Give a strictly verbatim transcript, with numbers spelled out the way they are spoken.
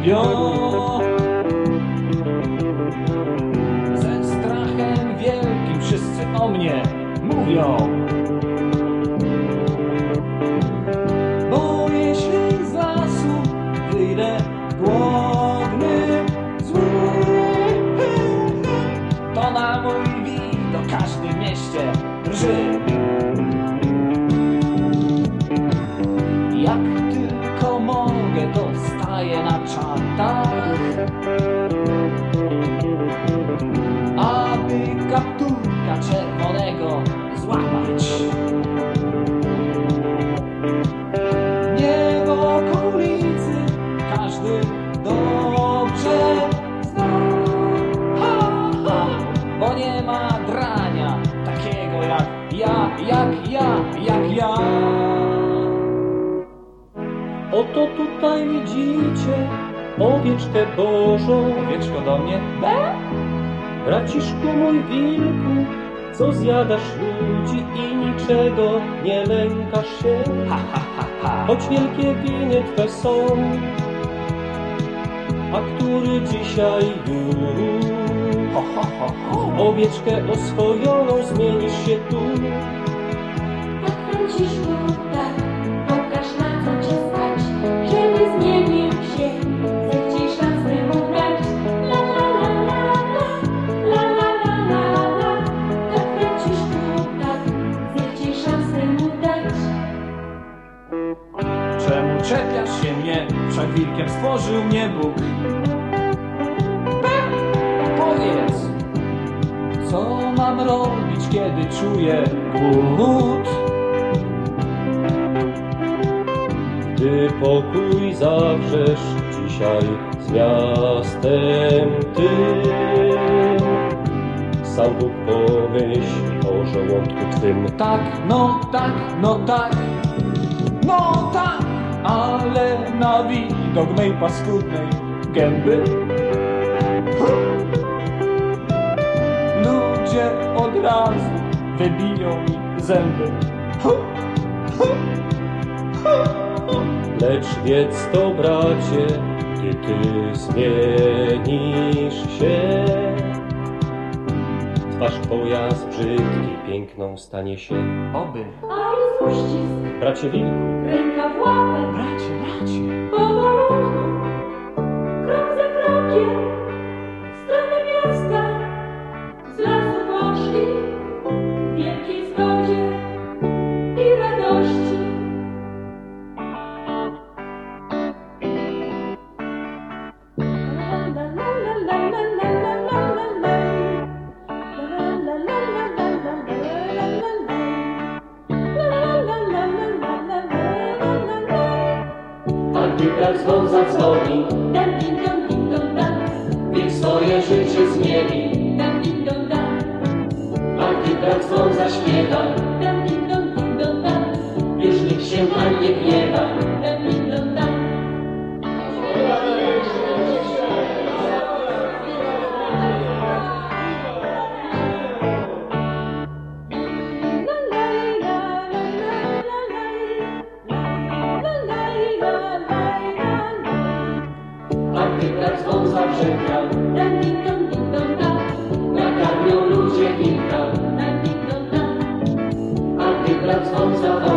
lubią. Ze strachem wielkim wszyscy o mnie mówią. Bo jeśli z lasu wyjdę głodny, zły, to na mój widok każdy w mieście drży. Jak tylko mogę, to staję na czatach, aby kapturka czerwonego złapać. Nie w okolicy każdy dobrze zna, ha, ha, bo nie ma drania takiego jak ja, jak ja, jak ja. Oto tutaj widzicie owieczkę Bożą. Owieczko do mnie, be? Braciszku mój wilku, co zjadasz ludzi i niczego nie lękasz się. Ha, ha, ha, ha. Choć wielkie winy twe są, a który dzisiaj już Ho, ho, ho, ho. w owieczkę oswojoną zmienisz się tu. Tak, Franciszku, tak, pokaż na co cię stać, żeby zmienił się, zechciej szansę mu dać. La la la la la, la la la la la. Tak, Franciszku, tak, zechciej szansę mu dać. Czemu czepiasz się mnie? Wszak wilkiem stworzył mnie Bóg. Powiedz, co mam robić, kiedy czuję głód? Gdy pokój zawrzesz dzisiaj z miastem tym, sam Bóg pomyśli o żołądku twym. Tak, no tak, no tak, no tak, ale na widok mej paskudnej gęby ludzie od razu wybiją mi zęby. Lecz wiedz to, bracie, gdy ty zmienisz się, twarz twoja z brzydkiej piękną stanie się. Oby. A jest uścisk, Bracie wilku, ręka w łapę, Bracie, bracie, powolutku, krok za krokiem, w stronę miasta, z lasu poszli, w wielkiej zgodzie i radości. A gdy brat znów zadzwoni, Dan din don din don dan, wilk swoje życie zmieni. dan din don dan, A gdy brat dzwon zaśpiewa, dan din don din don dan, już nikt się na nie gniewa. dan din don dan. A gdy brat dzwon zabrzęka, Dan din don din don dan, nakarmią ludzie wilka. dan din don dan. A gdy brat dzwon zawoła,